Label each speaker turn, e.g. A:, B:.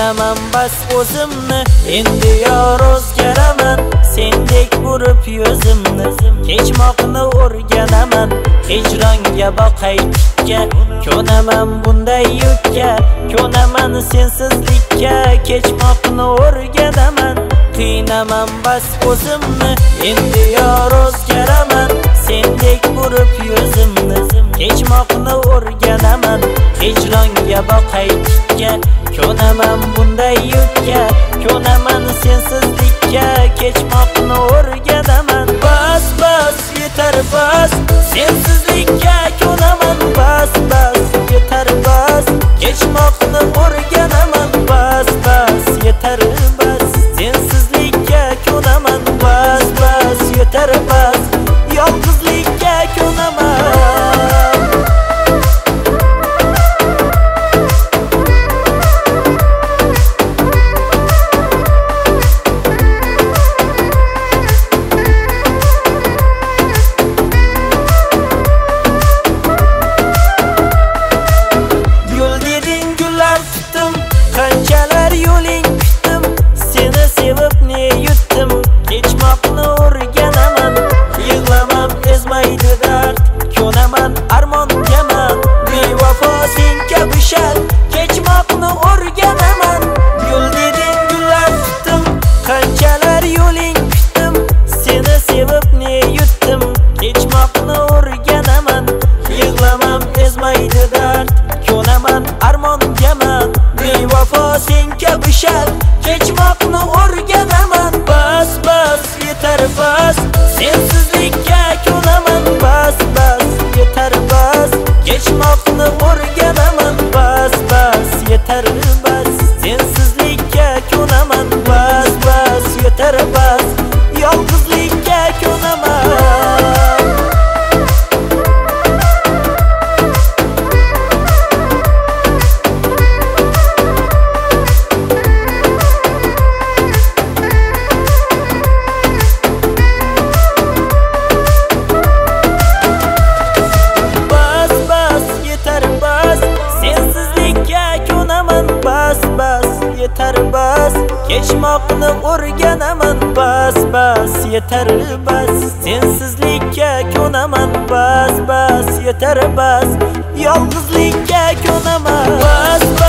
A: qiynaman bas o'zimni, endi yor o'zgaraman, sendek burib yuzimni. Kechmoqni o'rganaman, hijronga boqay tikka, ko'naman bunday yukka, ko'naman sensizlikka. Kechmoqni o'rganaman, qiynaman bas o'zimni, endi yor o'zgaraman, sendek burib yuzimni. Kechmoqni o'rganaman, hijronga boqay tikka, ko'naman bunday yukka, ko'naman sensizlikka. Kechmoqni o'rganaman, bas bas yetar bas, sensizlikka ko'naman, bas bas yetar bas. Kechmoqni o'rganaman, bas bas yetar bas, sensizlikka ko'naman, bas bas yetar bas, yolg'izlikka ko'naman. Qanchalar yo'ling kutdim, seni sevib ne yutdim. Kechmoqni o'rganaman, yig'lamam ezmaydi dard, ko'naman armongaman, bevafo sen kabi shar. Kechmoqni o'rganaman, yo'l deding gullar tutdim, qanchalar yo'ling kutdim, seni sevib ne yutdim. Kechmoqni o'rganaman, yig'lamam ezmaydi dard, ko'naman armongaman, bevafo sen kabi shar. Kechmoqni o'rganaman, bas bas yetar bas, sensizlikka ko'naman, bas bas yetar bas. Kechmoqni o'rganaman, bas bas yetar bas, sensizlikka ko'naman, bas bas yetar bas, yolg'izlikka ko'naman. Yetar bas, kechmoqni o'rganaman, bas bas yetar bas, sensizlikka ko'naman, bas bas yetar bas, yolg'izlikka ko'naman, bas